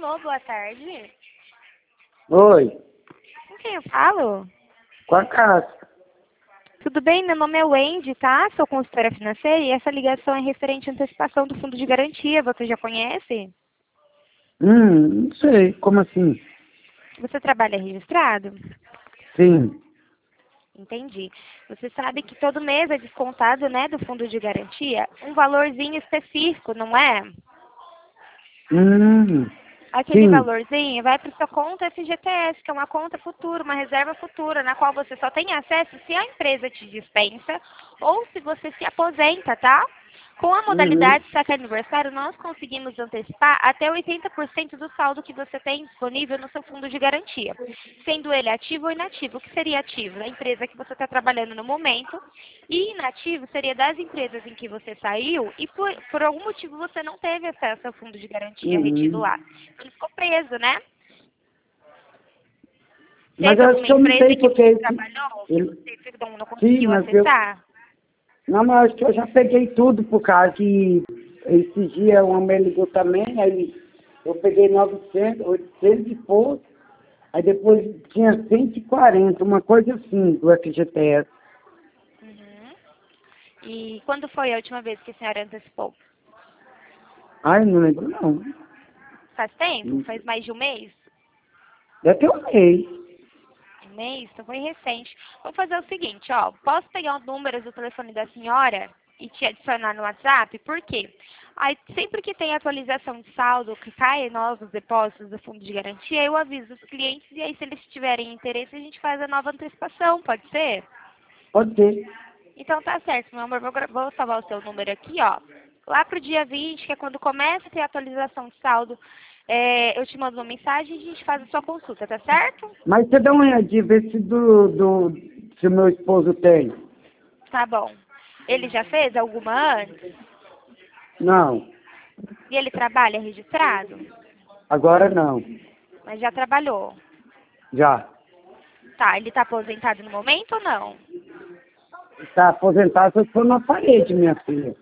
Alô, boa tarde. Oi, Com quem eu falo? com a Cássia. Tudo bem? Meu nome é Wendy, tá? Sou consultora financeira e essa ligação é referente à antecipação do fundo de garantia. Você já conhece? Não sei, como assim? Você trabalha registrado? Sim. Entendi. Você sabe que todo mês é descontado, né, do fundo de garantia, um valorzinho específico, não é? Hum, Aquele sim. valorzinho vai para sua conta FGTS, que é uma conta futura, uma reserva futura, na qual você só tem acesso se a empresa te dispensa ou se você se aposenta, tá? Com a Uhum. modalidade saque aniversário, nós conseguimos antecipar até 80% do saldo que você tem disponível no seu fundo de garantia, sendo ele ativo ou inativo. O que seria ativo? Da empresa que você está trabalhando no momento, e inativo seria das empresas em que você saiu e por algum motivo você não teve acesso ao fundo de garantia retido Uhum. lá. Ele ficou preso, né? Mas Teve eu acho alguma que eu não empresa sei que porque você trabalhou que ele... você não Sim, conseguiu mas eu... acessar? Não, mas acho que eu já peguei tudo por causa que esse dia uma mulher ligou também, aí eu peguei 900, 800 e pouco, aí depois tinha 140, uma coisa assim, do FGTS. Uhum. E quando foi a última vez que a senhora antecipou? Ai, não lembro não. Faz tempo? Faz mais de um mês? Deve ter um mês. Um mês? Então foi recente. Vou fazer o seguinte, ó. Posso pegar os números do telefone da senhora e te adicionar no WhatsApp? Por quê? Aí, sempre que tem atualização de saldo, que cai novos depósitos do fundo de garantia, eu aviso os clientes e aí, se eles tiverem interesse, a gente faz a nova antecipação, pode ser? Pode ser. Então tá certo, meu amor. Vou salvar o seu número aqui, ó. Lá pro dia 20, que é quando começa a ter atualização de saldo, eu te mando uma mensagem e a gente faz a sua consulta, tá certo? Mas você dá uma olhadinha, vê se se o meu esposo tem. Tá bom. Ele já fez alguma antes? Não, E ele trabalha registrado? agora não. Mas já trabalhou. Já. Tá, ele tá aposentado no momento ou não? Está aposentado, só for na parede, minha filha.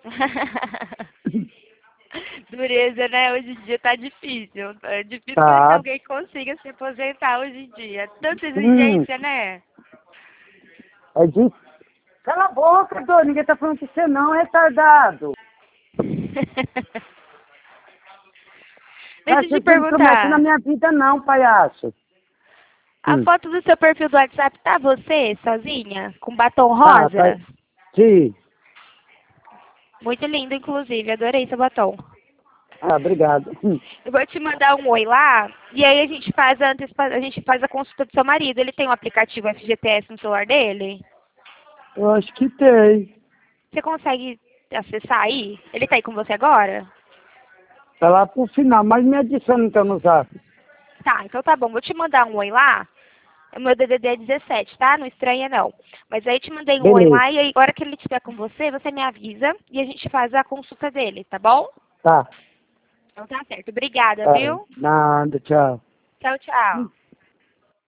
Dureza, né? Hoje em dia tá difícil. É difícil conhecer Tá. alguém que consiga se aposentar hoje em dia. Tanta Hum, exigência, né? é de... Cala a boca, Dô, ninguém tá falando que você não é retardado. Deixa eu Você te não promete na perguntar. minha vida não, palhaço. A foto do seu perfil do WhatsApp tá você, sozinha? Com batom Tá. rosa? Sim. Muito lindo, inclusive. Adorei seu batom. Ah, obrigado. Eu vou te mandar um oi lá e aí a gente faz a gente faz a consulta do seu marido. Ele tem um aplicativo FGTS no celular dele? Eu acho que tem. Você consegue acessar aí? Ele tá aí com você agora? Tá lá pro final, mas me adiciona então no zap. Tá, então tá bom. Vou te mandar um oi lá. O meu DDD é 17, tá? Não estranha, não. Mas aí te mandei um oi Beleza. lá e aí, agora que ele estiver com você, você me avisa e a gente faz a consulta dele, tá bom? Tá. Então tá certo. Obrigada, Tá. viu? Nada, tchau. Tchau, tchau.